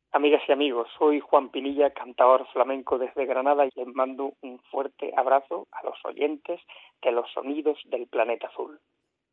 Amigas y amigos, soy Juan Pinilla, cantador flamenco desde Granada y les mando un fuerte abrazo a los oyentes de los sonidos del planeta azul.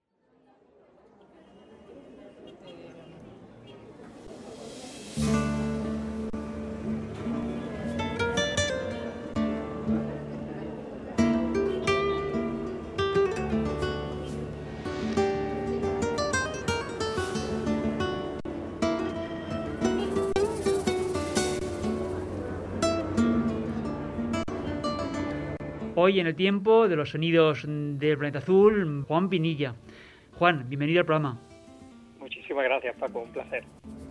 Hoy en el tiempo de los sonidos del planeta azul, Juan Pinilla. Juan, bienvenido al programa. Muchísimas gracias, Paco, un placer.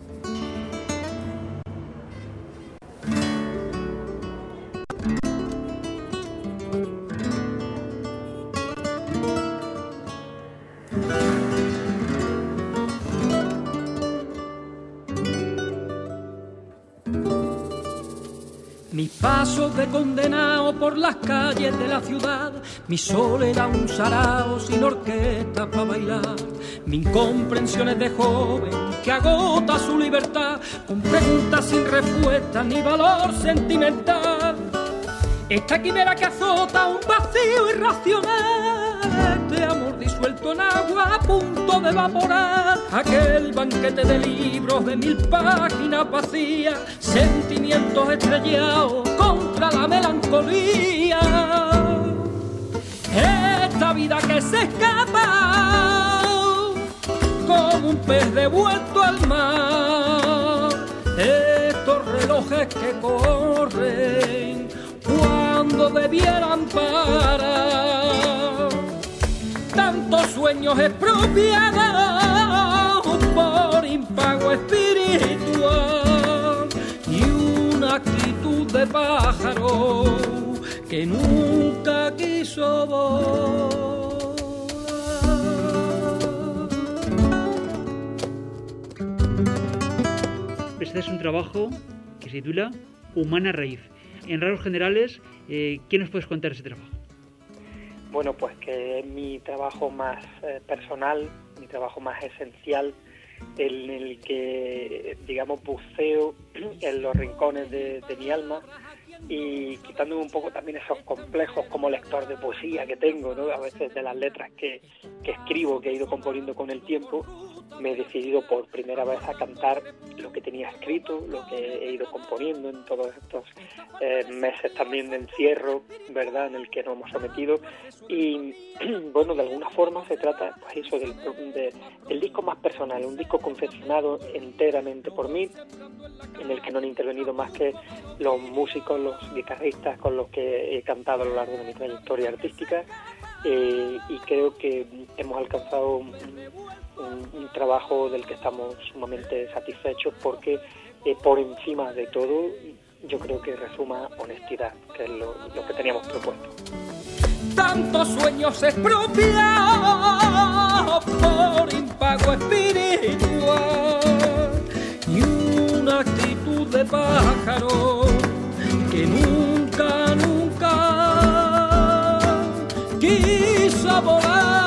Mis pasos de condenado por las calles de la ciudad, mi soledad un sarao sin orquesta para bailar, mis incomprensiones de joven que agota su libertad, con preguntas sin respuesta ni valor sentimental. Esta quimera que azota un vacío irracional, este amor disuelto en agua a punto de evaporar, aquel banquete de libros de 1000 páginas vacías, sentimientos estrellados contra la melancolía. Esta vida que se escapa como un pez devuelto al mar, estos relojes que corren cuando debieran parar, tantos sueños expropiados por impago espiritual y una actitud de pájaro que nunca quiso volar. Este es un trabajo que se titula Humana Raíz. En rasgos generales, ¿qué nos puedes contar de ese trabajo? Bueno, pues que es mi trabajo más personal, mi trabajo más esencial, en el que, digamos, buceo en los rincones de mi alma y quitándome un poco también esos complejos como lector de poesía que tengo, ¿no? A veces de las letras que escribo, que he ido componiendo con el tiempo, me he decidido por primera vez a cantar lo que tenía escrito, lo que he ido componiendo en todos estos meses también de encierro, ¿verdad?, en el que nos hemos sometido. Y bueno, de alguna forma se trata, pues eso, del disco más personal, un disco confeccionado enteramente por mí, en el que no han intervenido más que los músicos, los guitarristas con los que he cantado a lo largo de mi trayectoria artística, y creo que hemos alcanzado un trabajo del que estamos sumamente satisfechos porque por encima de todo yo creo que resuma honestidad, que es lo que teníamos propuesto. Tantos sueños expropiados por impago espiritual y una actitud de pájaro que nunca quiso volar.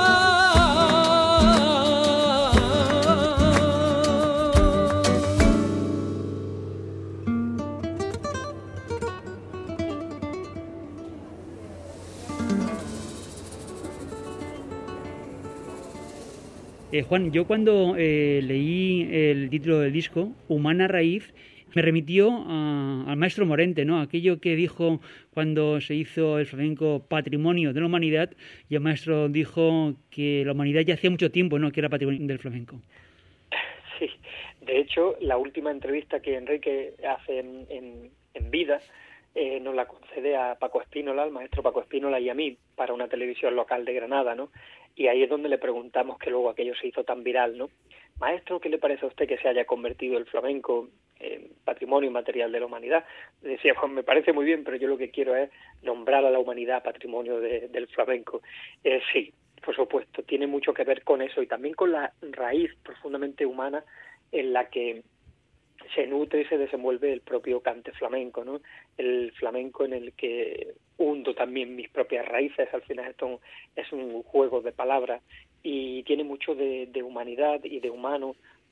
Juan, yo cuando leí el título del disco, Humana Raíz, me remitió al maestro Morente, ¿no? Aquello que dijo cuando se hizo el flamenco Patrimonio de la Humanidad, y el maestro dijo que la humanidad ya hacía mucho tiempo, ¿no?, que era patrimonio del flamenco. Sí, de hecho, la última entrevista que Enrique hace en vida nos la concede a Paco Espínola, al maestro Paco Espínola, y a mí, para una televisión local de Granada, ¿no? Y ahí es donde le preguntamos, que luego aquello se hizo tan viral, ¿no? Maestro, ¿qué le parece a usted que se haya convertido el flamenco en patrimonio inmaterial de la humanidad? Decía, pues me parece muy bien, pero yo lo que quiero es nombrar a la humanidad patrimonio del flamenco. Sí, por supuesto, tiene mucho que ver con eso y también con la raíz profundamente humana en la que se nutre y se desenvuelve el propio cante flamenco, ¿no? El flamenco en el que hundo también mis propias raíces. Al final esto es un juego de palabras y tiene mucho de humanidad y de humano,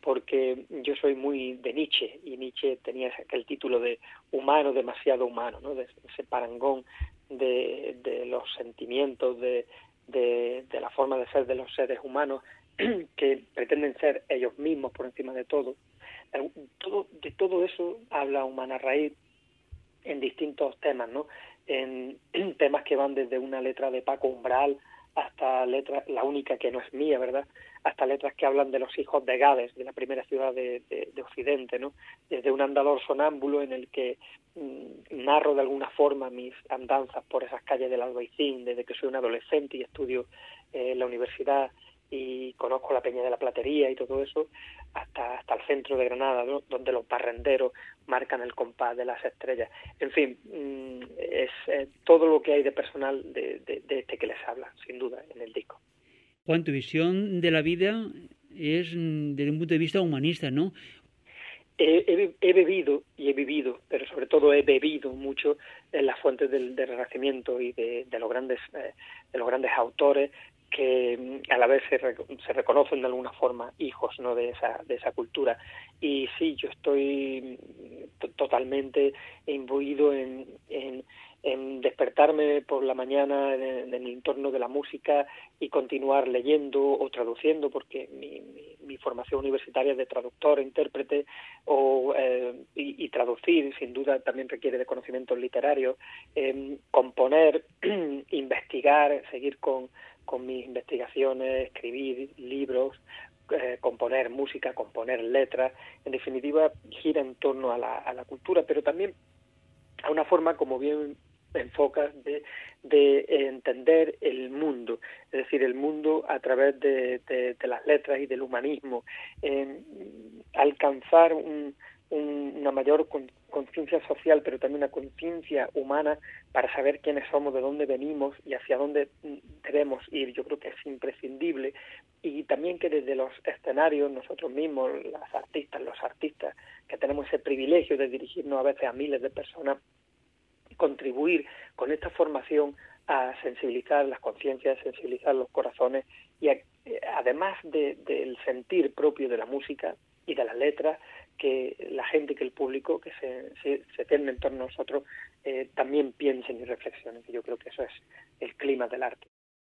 porque yo soy muy de Nietzsche, y Nietzsche tenía aquel título de humano, demasiado humano, ¿no? De ese parangón de los sentimientos, de la forma de ser de los seres humanos, que pretenden ser ellos mismos por encima de todo. De todo eso habla Humana Raíz en distintos temas, ¿no? En temas que van desde una letra de Paco Umbral hasta letras, la única que no es mía, ¿verdad?, hasta letras que hablan de los hijos de Gades, de la primera ciudad de Occidente, ¿no? Desde un andador sonámbulo en el que narro de alguna forma mis andanzas por esas calles del Albaicín, desde que soy un adolescente y estudio en la universidad y conozco la Peña de la Platería y todo eso, hasta el centro de Granada, ¿no?, donde los parrenderos marcan el compás de las estrellas. En fin, es todo lo que hay de personal de este que les habla, sin duda, en el disco. Juan, tu visión de la vida es desde un punto de vista humanista, ¿no? He bebido y he vivido, pero sobre todo he bebido mucho en las fuentes del Renacimiento y de los grandes autores que a la vez se reconocen de alguna forma hijos, ¿no?, de esa cultura. Y sí, yo estoy totalmente imbuido en despertarme por la mañana en el entorno de la música y continuar leyendo o traduciendo, porque mi formación universitaria es de traductor, intérprete, y traducir sin duda también requiere de conocimientos literarios, componer, investigar, seguir con mis investigaciones, escribir libros, componer música, componer letras. En definitiva, gira en torno a la cultura, pero también a una forma, como bien enfocas, de entender el mundo, es decir, el mundo a través de las letras y del humanismo, alcanzar una mayor conciencia social, pero también una conciencia humana para saber quiénes somos, de dónde venimos y hacia dónde debemos ir. Yo creo que es imprescindible, y también que desde los escenarios nosotros mismos, los artistas, que tenemos ese privilegio de dirigirnos a veces a miles de personas, contribuir con esta formación a sensibilizar las conciencias, sensibilizar los corazones, y además del sentir propio de la música y de las letras, que la gente, que el público que se tiene en torno a nosotros también piensen y reflexionen, que yo creo que eso es el clima del arte.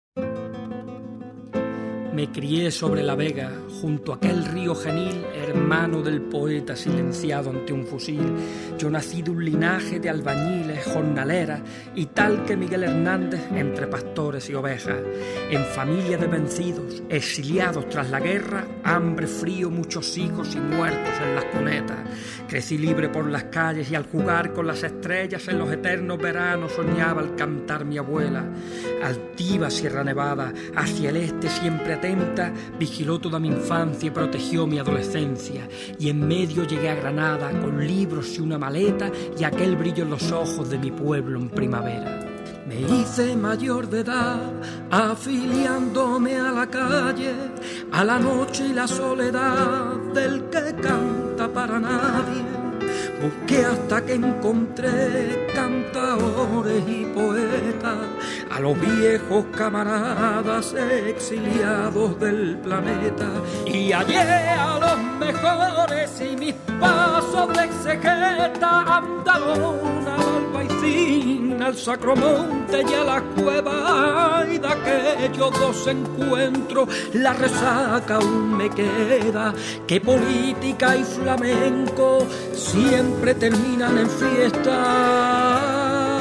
Me crié sobre la vega, junto a aquel río genil, hermano del poeta silenciado ante un fusil. Yo nací de un linaje de albañiles, jornaleras, y tal que Miguel Hernández, entre pastores y ovejas. En familia de vencidos, exiliados tras la guerra, hambre, frío, muchos hijos y muertos en las cunetas. Crecí libre por las calles y al jugar con las estrellas en los eternos veranos soñaba al cantar mi abuela. Altiva Sierra Nevada, hacia el este siempre atenta, vigiló toda mi infancia y protegió mi adolescencia. Y en medio llegué a Granada con libros y una maleta y aquel brillo en los ojos de mi pueblo en primavera. Me hice mayor de edad, afiliándome a la calle, a la noche y la soledad del que canta para nadie. Busqué hasta que encontré cantaores y poetas, a los viejos camaradas exiliados del planeta. Y hallé a los mejores y mis pasos de exegeta andaron al Albaicín, al Sacromonte y a la cueva. Y de aquellos dos encuentros la resaca aún me queda, que política y flamenco siempre terminan en fiesta.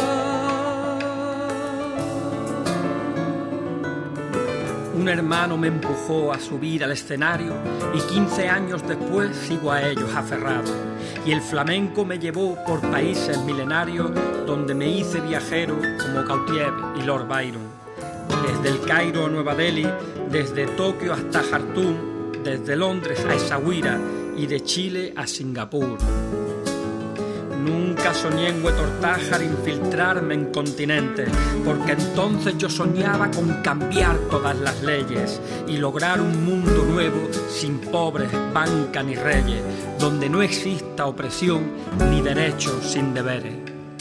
Un hermano me empujó a subir al escenario y 15 años después sigo a ellos aferrado. Y el flamenco me llevó por países milenarios donde me hice viajero como Gautier y Lord Byron. Desde el Cairo a Nueva Delhi, desde Tokio hasta Jartum, desde Londres a Essaouira y de Chile a Singapur. Nunca soñé en Huetortájar infiltrarme en continentes, porque entonces yo soñaba con cambiar todas las leyes y lograr un mundo nuevo sin pobres, banca ni reyes, donde no exista opresión ni derechos sin deberes.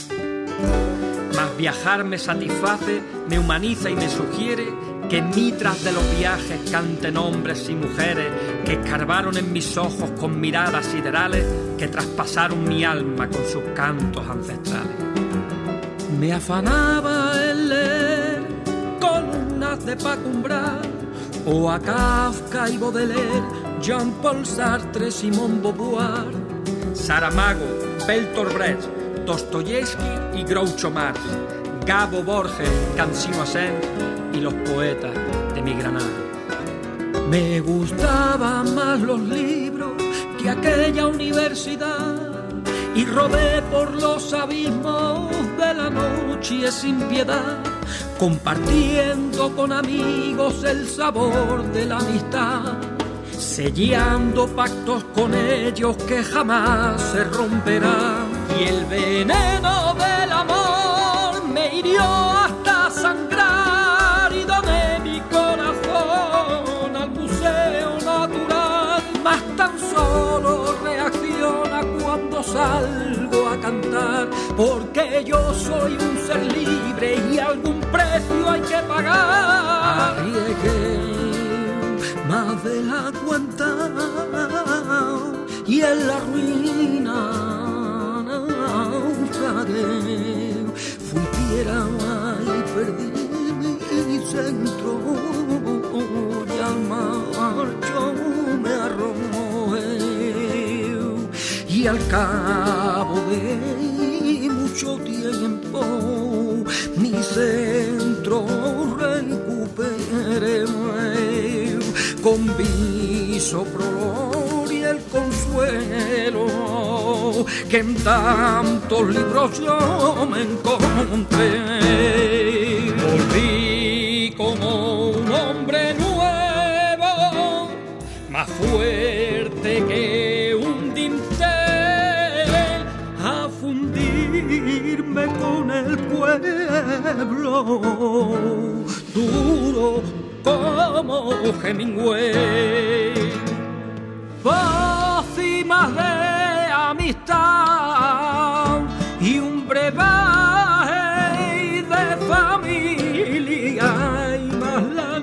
Mas viajar me satisface, me humaniza y me sugiere que en mitras de los viajes canten hombres y mujeres que escarbaron en mis ojos con miradas siderales que traspasaron mi alma con sus cantos ancestrales. Me afanaba el leer columnas de Paco Umbral, o a Kafka y Baudelaire, Jean-Paul Sartre, Simone Beauvoir, Saramago, Bertolt Brecht, Dostoyevsky y Groucho Marx, Gabo Borges, Canzino Assens y los poetas de mi Granada. Me gustaban más los libros que aquella universidad, y rodé por los abismos de la noche sin piedad, compartiendo con amigos el sabor de la amistad, sellando pactos con ellos que jamás se romperán. Y el veneno del amor me hirió hasta sangrar, y doné mi corazón al museo natural, mas tan solo reacciona cuando salgo a cantar, porque yo soy un ser libre y algún precio hay que pagar. Arriesgué más de la cuenta y en la ruina naufragué. Fui tierra y perdí mi centro, y al mar yo me arrojé, y al cabo de mucho tiempo mi centro recuperé, con viso prolor y el consuelo que en tantos libros yo me encontré. Volví como un hombre nuevo, más fuerte que un dintel, a fundirme con el pueblo, duro como Hemingway. Pócimas de amistad y un brebaje de familia, y más la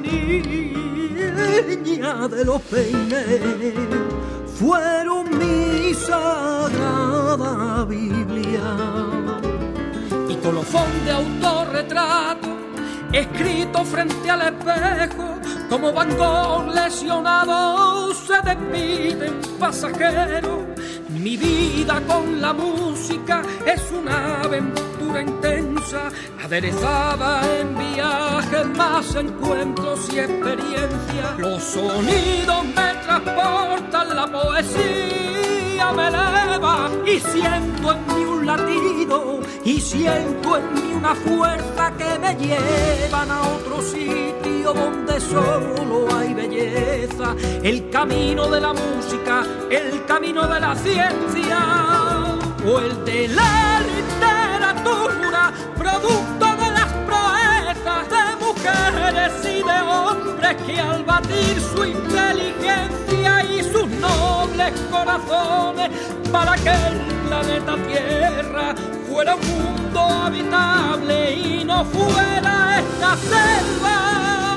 niña de los peines fueron mi sagrada Biblia. Y colofón de autorretrato escrito frente al espejo, como Van Gogh lesionado se despide un pasajero. Mi vida con la música es una aventura intensa, aderezada en viajes, más encuentros y experiencias. Los sonidos me transportan, la poesía me eleva, y siento en mí un latido, y siento en mí una fuerza que me llevan a otro sitio donde solo hay belleza. El camino de la música, el camino de la ciencia, o el de la literatura, producto de las proezas de mujeres y de hombres que al batir su inteligencia y sus nobles corazones para que el planeta Tierra fuera un mundo habitable y no fuera esta selva.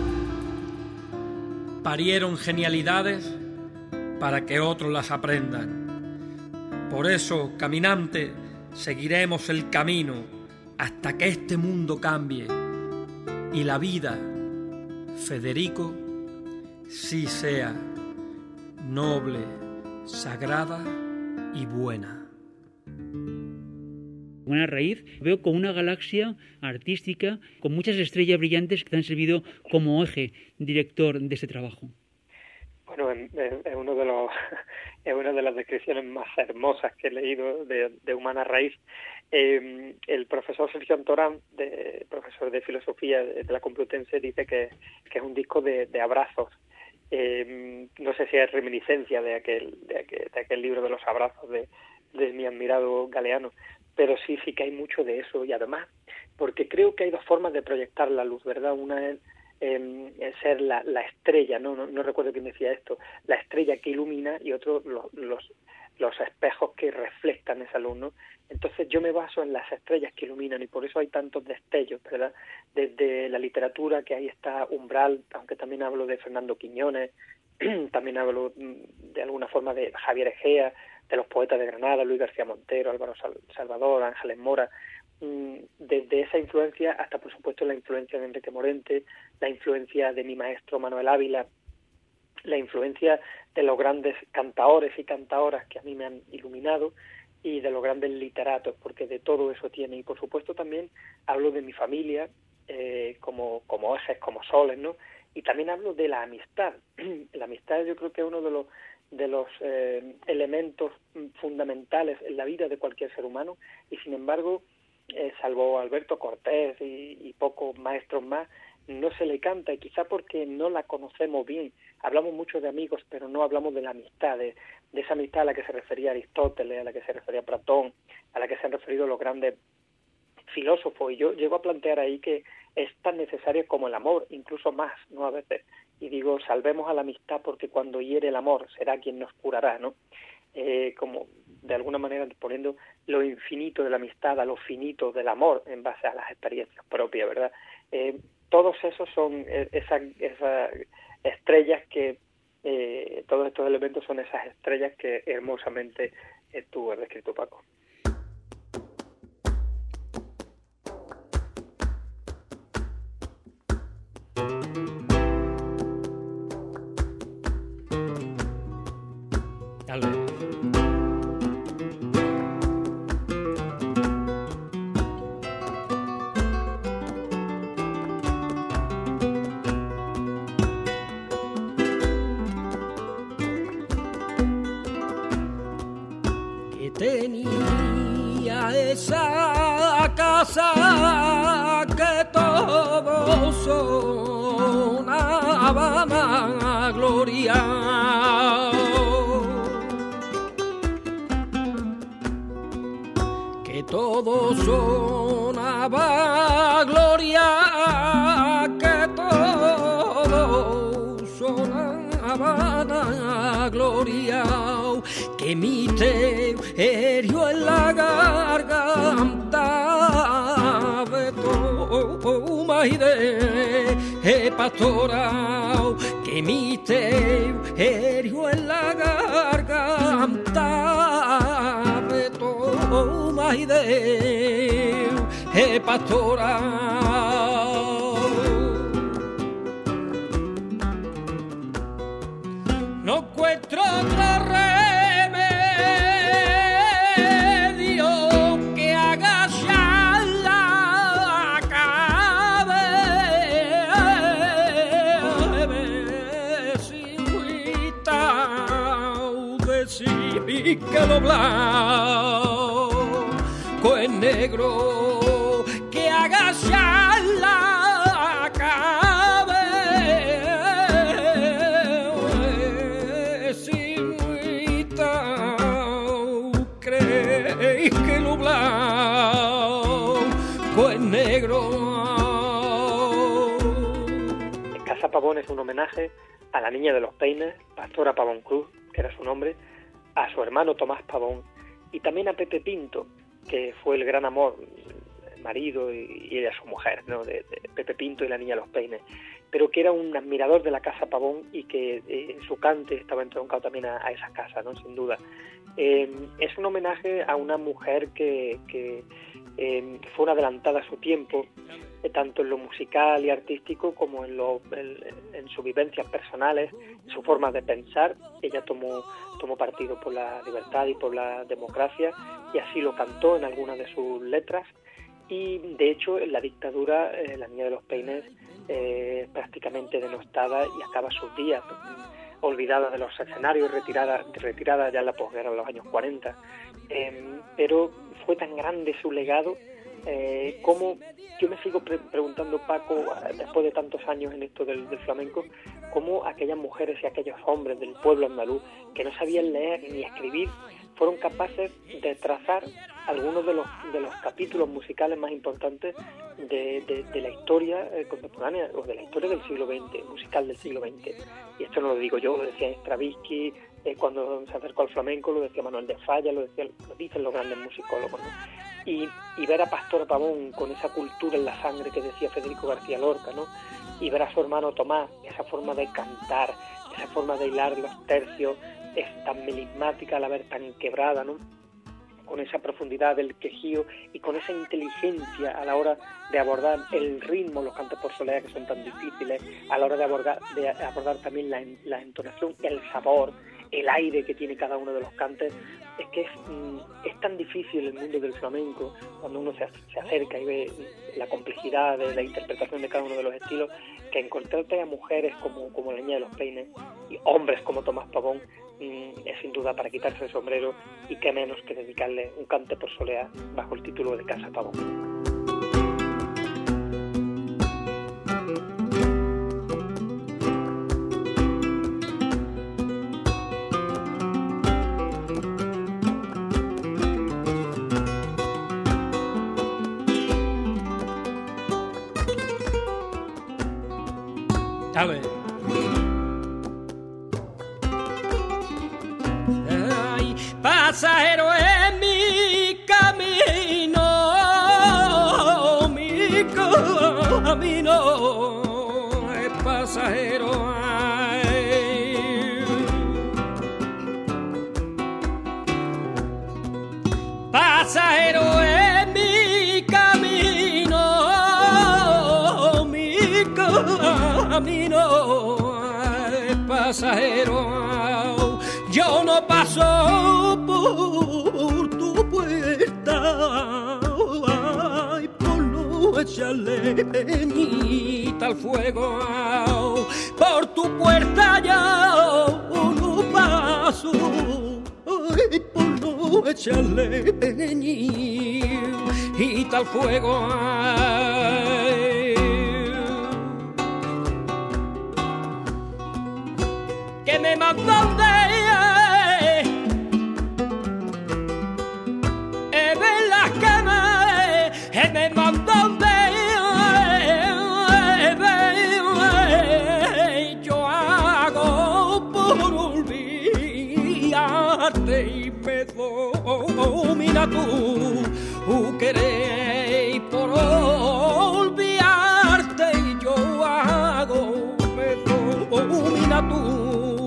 Parieron genialidades para que otros las aprendan. Por eso, caminante, seguiremos el camino hasta que este mundo cambie y la vida, Federico, sí sea noble, sagrada y buena. Humana Raíz veo como una galaxia artística con muchas estrellas brillantes que te han servido como eje director de ese trabajo. Bueno, es uno de las descripciones más hermosas que he leído de Humana Raíz. El profesor Sergio Antorán, profesor de filosofía de la Complutense, dice que es un disco de abrazos. No sé si es reminiscencia de aquel libro de los abrazos de mi admirado Galeano, pero sí que hay mucho de eso. Y además, porque creo que hay dos formas de proyectar la luz, ¿verdad? Una es ser la estrella, no recuerdo quién decía esto, la estrella que ilumina, y otro los espejos que reflejan esa luz, ¿no? Entonces yo me baso en las estrellas que iluminan, y por eso hay tantos destellos, ¿verdad? Desde la literatura, que ahí está Umbral, aunque también hablo de Fernando Quiñones, también hablo de alguna forma de Javier Egea, de los poetas de Granada, Luis García Montero, Álvaro Salvador, Ángeles Mora, desde esa influencia hasta, por supuesto, la influencia de Enrique Morente, la influencia de mi maestro Manuel Ávila, la influencia de los grandes cantaores y cantaoras que a mí me han iluminado, y de los grandes literatos, porque de todo eso tiene. Y por supuesto también hablo de mi familia como ejes, como soles, ¿no? Y también hablo de la amistad. La amistad yo creo que es uno de los elementos fundamentales en la vida de cualquier ser humano, y sin embargo, salvo Alberto Cortés y pocos maestros más, no se le canta, y quizá porque no la conocemos bien. Hablamos mucho de amigos, pero no hablamos de la amistad, de esa amistad a la que se refería Aristóteles, a la que se refería Platón, a la que se han referido los grandes filósofos. Y yo llego a plantear ahí que es tan necesaria como el amor, incluso más, ¿no? A veces. Y digo, salvemos a la amistad, porque cuando hiere el amor será quien nos curará, ¿no? Como de alguna manera poniendo lo infinito de la amistad a lo finito del amor en base a las experiencias propias, ¿verdad? Todos esos son esas estrellas que, todos estos elementos son esas estrellas que hermosamente tú has descrito, Paco. Tenía esa casa que todos sonaban a gloria, que todos sonaba a gloria, que todos sonaban a gloria, que mi teu herió en la garganta de toma y de pastorao, que mi teu herió en la garganta de toma y de pastorao. No encuentro otro remedio que agachar la cabecita, decir que lo blanco es negro, que agachar la cabecita, que lo blanco es negro. Casa Pavón es un homenaje a la niña de los peines, Pastora Pavón Cruz, que era su nombre, a su hermano Tomás Pavón, y también a Pepe Pinto, que fue el gran amor, el marido y ella su mujer, ¿no? de Pepe Pinto y la niña de los peines, pero que era un admirador de la Casa Pavón y que su cante estaba entroncado también a esa casa, ¿no? Sin duda. Es un homenaje a una mujer que fue una adelantada a su tiempo, tanto en lo musical y artístico como en sus vivencias personales, su forma de pensar. Ella tomó partido por la libertad y por la democracia, y así lo cantó en algunas de sus letras. Y de hecho en la dictadura la niña de los peines prácticamente denostada y acaba sus días olvidada de los escenarios, retirada ya en la posguerra en los años 40, pero fue tan grande su legado, como yo me sigo preguntando, Paco, después de tantos años en esto del flamenco, cómo aquellas mujeres y aquellos hombres del pueblo andaluz que no sabían leer ni escribir fueron capaces de trazar algunos de los capítulos musicales más importantes de la historia contemporánea, o de la historia del siglo XX, musical del siglo XX. Y esto no lo digo yo, lo decía Stravinsky, cuando se acercó al flamenco, lo decía Manuel de Falla, lo dicen los grandes musicólogos, ¿no? Y ver a Pastora Pavón con esa cultura en la sangre que decía Federico García Lorca, ¿no? y ver a su hermano Tomás, esa forma de cantar, esa forma de hilar los tercios, es tan melismática a la vez tan quebrada, ¿no? Con esa profundidad del quejío y con esa inteligencia a la hora de abordar el ritmo, los cantos por soleá que son tan difíciles, a la hora de abordar también la entonación, el sabor, el aire que tiene cada uno de los cantes. Es que es tan difícil el mundo del flamenco cuando uno se acerca y ve la complejidad de la interpretación de cada uno de los estilos, que encontrarte a mujeres como la Niña de los Peines y hombres como Tomás Pavón es sin duda para quitarse el sombrero, y qué menos que dedicarle un cante por soleá bajo el título de Casa Pavón. A ver. Ay, pasajero en mi camino, es pasajero. Ay. Pasajero en mi camino, es pasajero. Yo no paso por tu puerta, ay, por no echarle peñita al fuego. Por tu puerta yo no paso, ay, por no echarle peñita al fuego. Ay. Que me mandan de ver las camas, me mandan de yo hago por olvidarte y me domina tu querer por olvidarte y yo hago me domina tu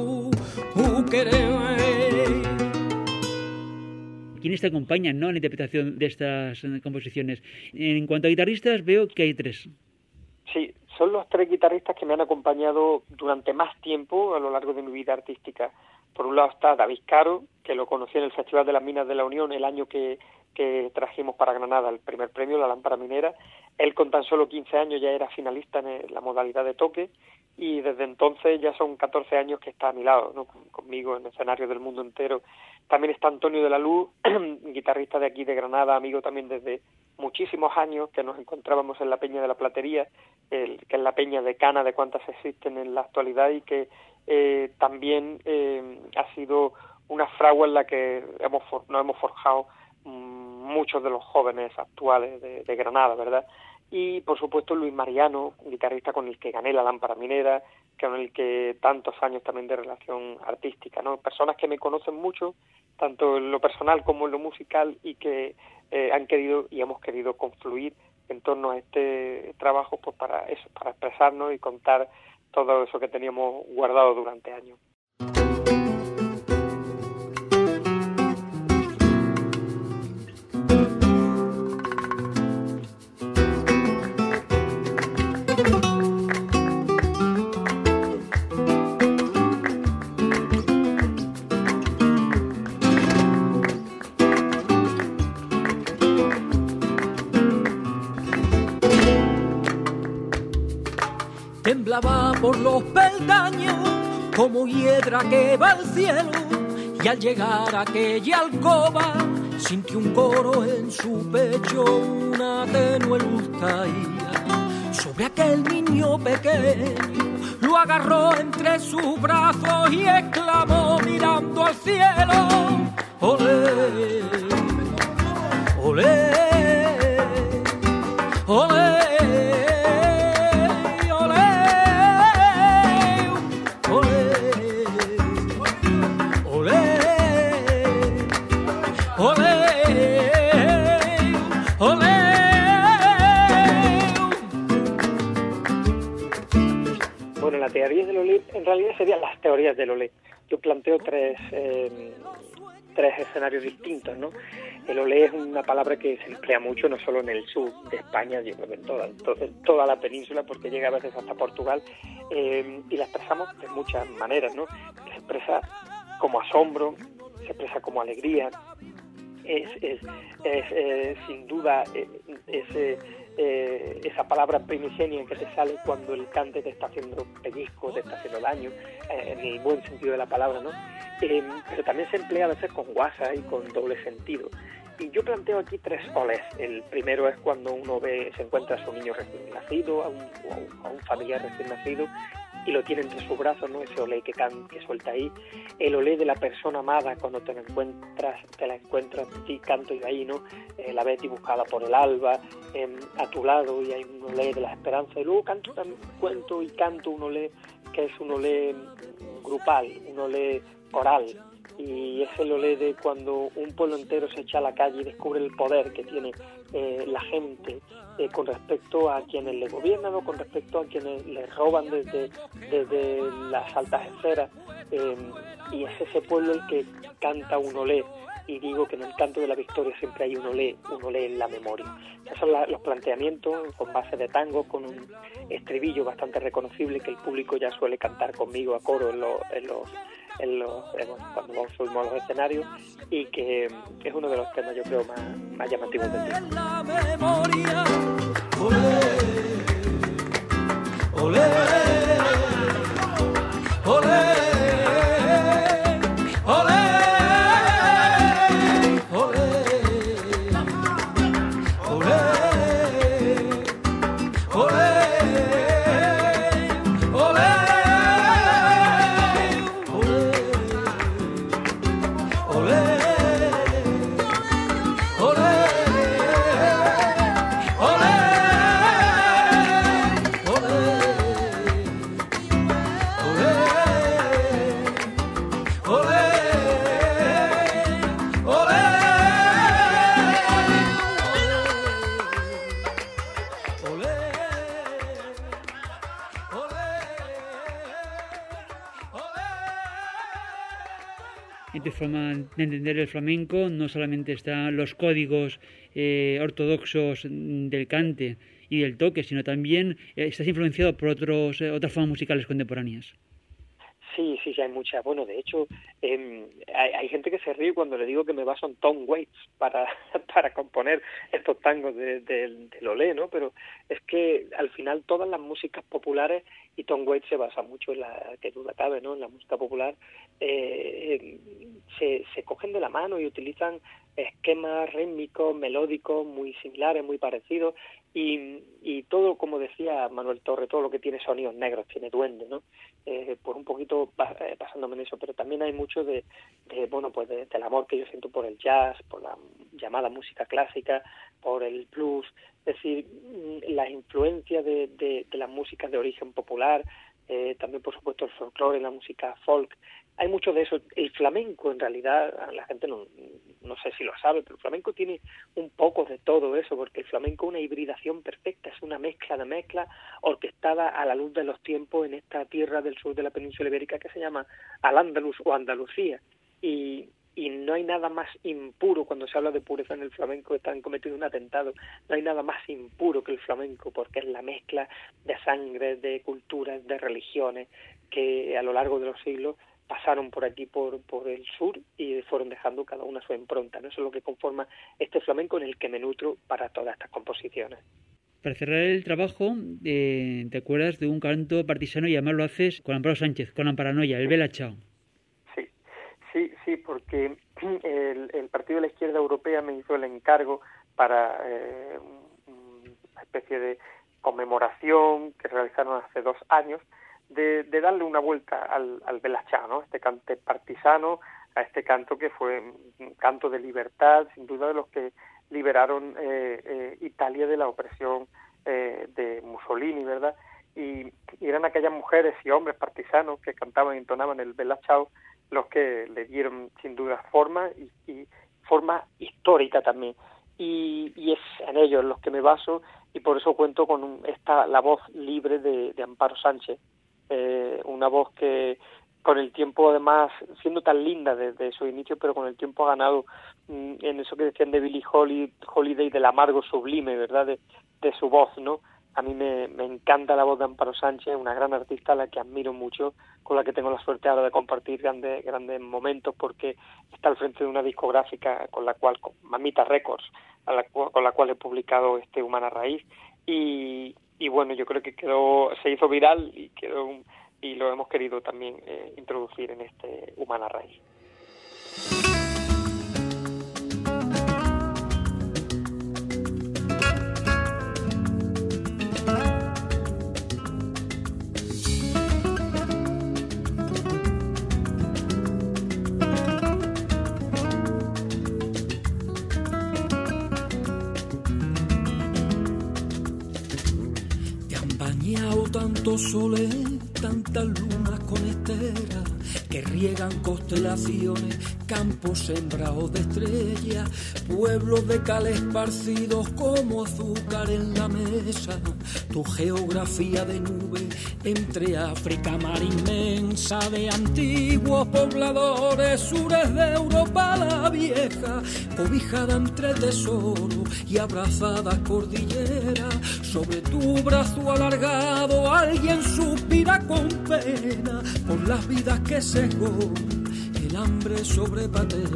¿Quiénes te acompañan, ¿no?, en la interpretación de estas composiciones? En cuanto a guitarristas, veo que hay 3. Sí, son los 3 guitarristas que me han acompañado durante más tiempo a lo largo de mi vida artística. Por un lado está David Caro, que lo conocí en el Festival de las Minas de la Unión el año que trajimos para Granada el primer premio, la lámpara minera. Él con tan solo 15 años ya era finalista en la modalidad de toque, y desde entonces ya son 14 años que está a mi lado, ¿no?, conmigo en escenarios del mundo entero. También está Antonio de la Luz, guitarrista de aquí de Granada, amigo también desde muchísimos años, que nos encontrábamos en la Peña de la Platería, que es la peña decana de cuantas existen en la actualidad, y que también ha sido una fragua en la que nos hemos forjado muchos de los jóvenes actuales de Granada, ¿verdad? Y, por supuesto, Luis Mariano, un guitarrista con el que gané la lámpara minera, con el que tantos años también de relación artística, ¿no? Personas que me conocen mucho, tanto en lo personal como en lo musical, y que han querido y hemos querido confluir en torno a este trabajo, pues para eso, para expresarnos y contar todo eso que teníamos guardado durante años. Temblaba por los peldaños como hiedra que va al cielo, y al llegar a aquella alcoba sintió un coro en su pecho, una tenue luz caía sobre aquel niño pequeño, lo agarró entre sus brazos y exclamó mirando al cielo: olé, olé, olé. en realidad serían las teorías del olé. Yo planteo tres escenarios distintos, ¿no? El olé es una palabra que se emplea mucho, no solo en el sur de España, yo creo que en toda la península, porque llega a veces hasta Portugal, y la expresamos de muchas maneras, ¿no? Se expresa como asombro, se expresa como alegría, es sin duda esa palabra primigenia que te sale cuando el cante te está haciendo pellizco, te está haciendo daño, en el buen sentido de la palabra, ¿no? Pero también se emplea a veces con guasa y con doble sentido. Y yo planteo aquí tres olés. El primero es cuando uno se encuentra a su niño recién nacido, a un familiar recién nacido, y lo tiene entre sus brazos, ¿no? Ese olé que suelta ahí. El olé de la persona amada cuando te la encuentras canto y ahí, ¿no? La ves dibujada por el alba, a tu lado, y hay un olé de la esperanza. Y luego canto un olé que es un olé grupal, un olé coral. Y es el olé de cuando un pueblo entero se echa a la calle y descubre el poder que tiene la gente con respecto a quienes le gobiernan o con respecto a quienes le roban desde las altas esferas, y es ese pueblo el que canta un olé. Y digo que en el canto de la victoria siempre hay un olé en la memoria. Esos son los planteamientos con base de tango, con un estribillo bastante reconocible que el público ya suele cantar conmigo a coro cuando subimos a los escenarios, y que es uno de los temas, yo creo, más llamativos del disco. La memoria, olé, olé, olé. En tu forma de entender el flamenco no solamente están los códigos ortodoxos del cante y del toque, sino también estás influenciado por otras formas musicales contemporáneas. Sí, hay muchas. Bueno, de hecho, hay gente que se ríe cuando le digo que me baso en Tom Waits para componer estos tangos del olé, ¿no? Pero es que al final todas las músicas populares, y Tom Waits se basa mucho en que duda cabe, ¿no? En la música popular, se cogen de la mano y utilizan esquemas rítmicos, melódicos muy similares, muy parecidos, y todo, como decía Manuel Torre, todo lo que tiene sonidos negros, tiene duende, ¿no? Pues un poquito basándome en eso, pero también hay mucho del amor que yo siento por el jazz, por la llamada música clásica, por el blues, es decir, la influencia de las músicas de origen popular, también por supuesto el folclore, la música folk. Hay mucho de eso. El flamenco, en realidad, la gente no sé si lo sabe, pero el flamenco tiene un poco de todo eso, porque el flamenco es una hibridación perfecta, es una mezcla orquestada a la luz de los tiempos en esta tierra del sur de la península ibérica que se llama Al-Ándalus o Andalucía. Y no hay nada más impuro, cuando se habla de pureza en el flamenco, están cometiendo un atentado, no hay nada más impuro que el flamenco, porque es la mezcla de sangre, de culturas, de religiones, que a lo largo de los siglos pasaron por aquí, por el sur, y fueron dejando cada una su impronta, ¿no? Eso es lo que conforma este flamenco en el que me nutro para todas estas composiciones. Para cerrar el trabajo, ¿te acuerdas de un canto partisano y además lo haces con Amparo Sánchez, con Amparanoia, el Bella Ciao? Sí, porque el Partido de la Izquierda Europea me hizo el encargo para una especie de conmemoración que realizaron hace 2 años, de darle una vuelta al Bella Ciao, ¿no? Este cante partisano, a este canto que fue un canto de libertad, sin duda de los que liberaron Italia de la opresión de Mussolini, ¿verdad? Y eran aquellas mujeres y hombres partisanos que cantaban y entonaban el Bella Ciao los que le dieron sin duda forma y forma histórica también. Y es en ellos los que me baso, y por eso cuento con la voz libre de Amparo Sánchez, una voz que con el tiempo, además, siendo tan linda desde su inicio, pero con el tiempo ha ganado en eso que decían de Billie Holiday, del amargo sublime, ¿verdad?, de su voz, ¿no? A mí me encanta la voz de Amparo Sánchez, una gran artista a la que admiro mucho, con la que tengo la suerte ahora de compartir grandes momentos, porque está al frente de una discográfica con Mamita Records, con la cual he publicado Humana Raíz, y bueno, yo creo que se hizo viral y lo hemos querido también introducir en Humana Raíz. Tantos soles, tantas lunas con esteras que riegan constelaciones, campos sembrados de estrellas, pueblos de cal esparcidos como azúcar en la mesa. Tu geografía de nube entre África, mar inmensa, de antiguos pobladores, sures de Europa la vieja, cobijada entre tesoros y abrazada cordillera. Sobre tu brazo alargado alguien suspira con pena por las vidas que cegó el hambre sobre patera.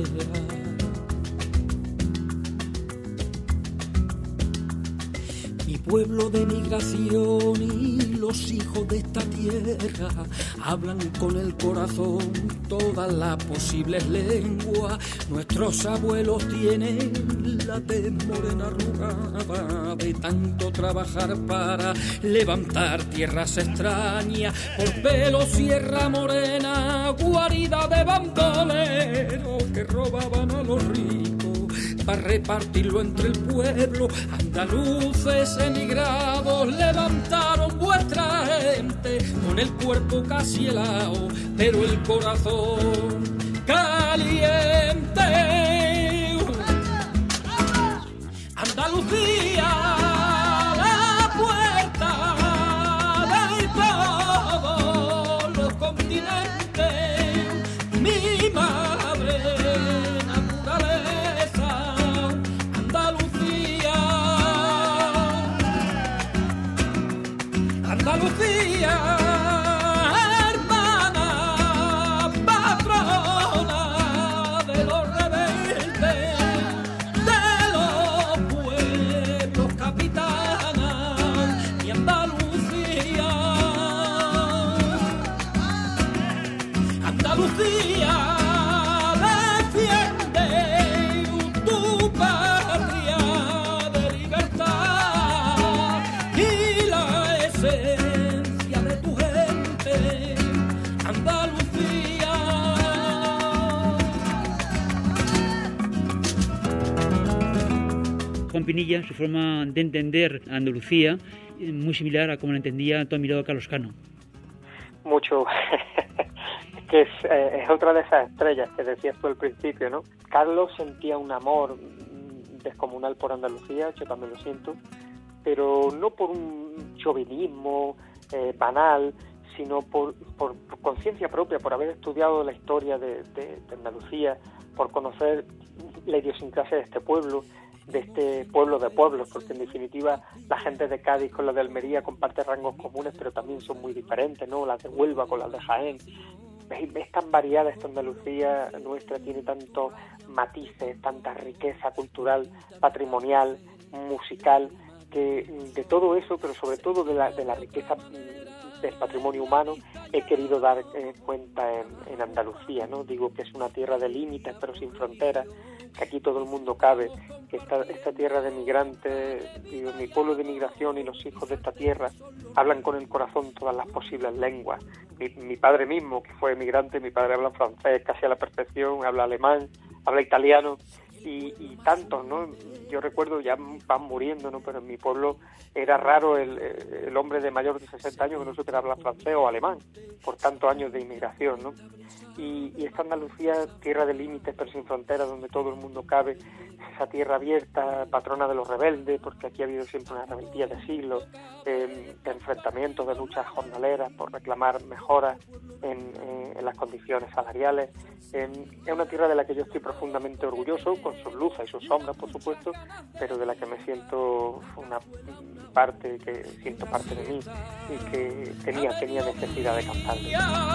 Mi pueblo de migración y los hijos de esta tierra hablan con el corazón todas las posibles lenguas. Nuestros abuelos tienen la tez morena arrugada de tanto trabajar para levantar tierras extrañas. Por pelo Sierra Morena, guarida de bandoleros que robaban a los ricos para repartirlo entre el pueblo. Andaluces emigrados levantaron vuestra gente con el cuerpo casi helado, pero el corazón caliente. Andalucía, la puerta de todos los continentes, mi madre naturaleza. Andalucía, hermana, patrona de los rebeldes, de los pueblos, capitana, y Andalucía, Andalucía, defiende tu patria de libertad y la esencia de tu gente, Andalucía. Juan Pinilla, su forma de entender Andalucía, muy similar a como la entendía tu amigo Carlos Cano. Mucho. Que es otra de esas estrellas que decías tú al principio, ¿no? Carlos sentía un amor descomunal por Andalucía, yo también lo siento, pero no por un chauvinismo banal, sino por conciencia propia, por haber estudiado la historia de Andalucía, por conocer la idiosincrasia de este pueblo de pueblos, porque en definitiva la gente de Cádiz con la de Almería comparte rangos comunes, pero también son muy diferentes, ¿no? Las de Huelva con las de Jaén. Es tan variada esta Andalucía nuestra, tiene tantos matices, tanta riqueza cultural, patrimonial, musical, que de todo eso, pero sobre todo de la riqueza del patrimonio humano, he querido dar cuenta en Andalucía, ¿no? Digo que es una tierra de límites pero sin fronteras, que aquí todo el mundo cabe, que esta tierra de migrantes, digo, mi pueblo de migración y los hijos de esta tierra hablan con el corazón todas las posibles lenguas. Mi padre mismo, que fue emigrante, mi padre habla francés casi a la perfección, habla alemán, habla italiano, y tantos, ¿no? Yo recuerdo, ya van muriendo, ¿no? Pero en mi pueblo era raro el hombre de mayor de 60 años que no supiera hablar francés o alemán, por tantos años de inmigración, ¿no? Y esta Andalucía, tierra de límites pero sin fronteras, donde todo el mundo cabe, esa tierra abierta, patrona de los rebeldes, porque aquí ha habido siempre una rebeldía de siglos, de enfrentamientos, de luchas jornaleras por reclamar mejoras en las condiciones salariales. Es una tierra de la que yo estoy profundamente orgulloso, con sus luces y sus sombras, por supuesto, pero de la que me siento una parte, que siento parte de mí y que tenía necesidad de cantarle.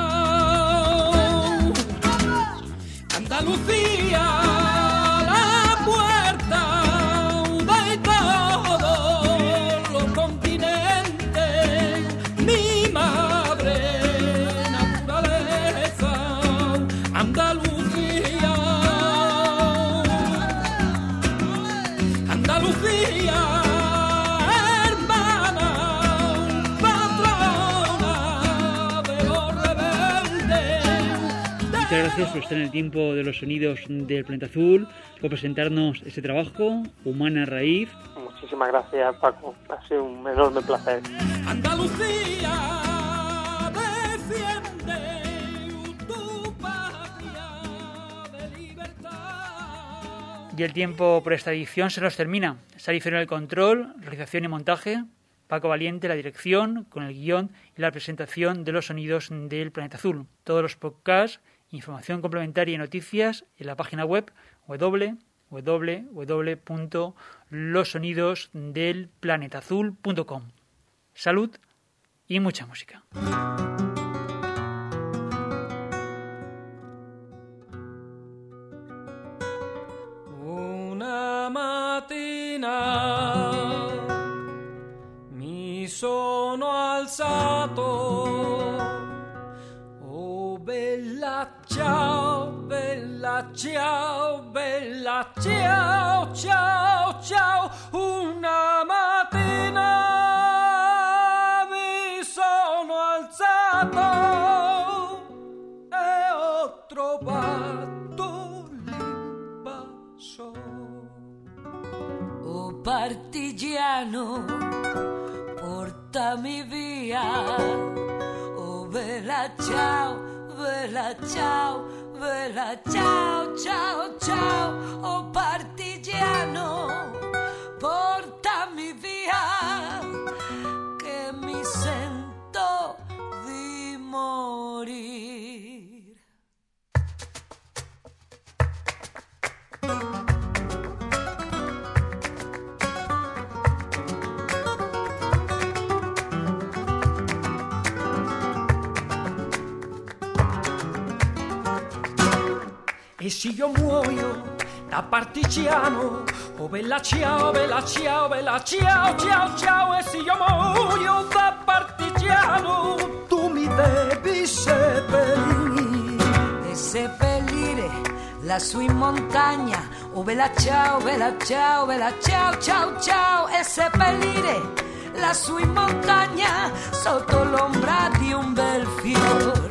Andalucía, la puerta de todos los continentes, mi madre naturaleza, Andalucía, Andalucía, hermana, patrona de los rebeldes. Muchas gracias por estar en el tiempo de los sonidos del Planeta Azul, por presentarnos este trabajo, Humana Raíz. Muchísimas gracias, Paco. Ha sido un enorme placer. Andalucía, defiende tu patria de libertad. Y el tiempo por esta edición se nos termina. Sari Ferro en el control, realización y montaje, Paco Valiente la dirección, con el guión y la presentación de los sonidos del Planeta Azul. Todos los podcasts, información complementaria y noticias en la página web www.losonidosdelplanetazul.com. Salud y mucha música. Una mattina mi sono alzato, oh bella ciao, bella ciao, bella ciao, ciao, ciao. Una mattina mi sono alzato e ho trovato l'invaso. Oh partigiano, portami via, oh bella ciao, bella ciao, bella ciao, ciao, ciao, oh partigiano, portami via, che mi sento di morir. E se io muoio da partigiano, oh bella ciao, bella ciao, bella ciao, ciao, ciao. E se io muoio da partigiano, tu mi devi seppellire. E seppellire lassù in montagna, oh bella ciao, bella ciao, bella ciao, ciao, ciao. E seppellire lassù in montagna, sotto l'ombra di un bel fior.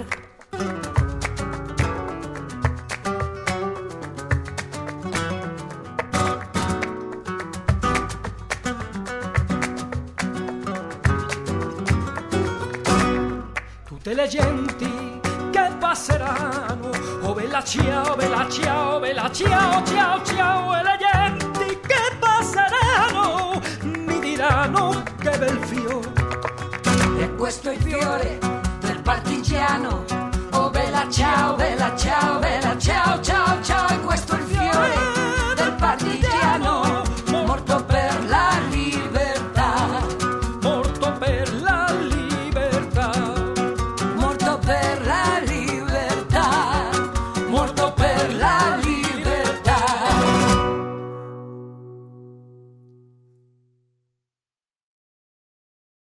Tutte le genti che passeranno, oh bella ciao, bella ciao, bella ciao, ciao, ciao. E le genti che passeranno mi diranno che bel fiore. E questo è il fiore del partigiano, oh bella ciao, bella ciao, bella ciao.